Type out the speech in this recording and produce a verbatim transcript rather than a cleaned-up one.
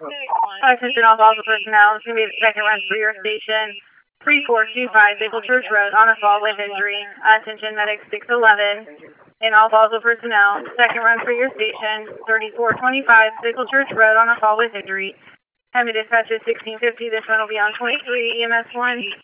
Attention all vehicle personnel, this is going to be the second run for your station. three four two five Bickle Church Road on a fall with injury. Attention medic six eleven and all vehicle personnel, second run for your station. thirty-four twenty-five Bickle Church Road on a fall with injury. Time to dispatch is sixteen fifty. This one will be on twenty-three E M S one.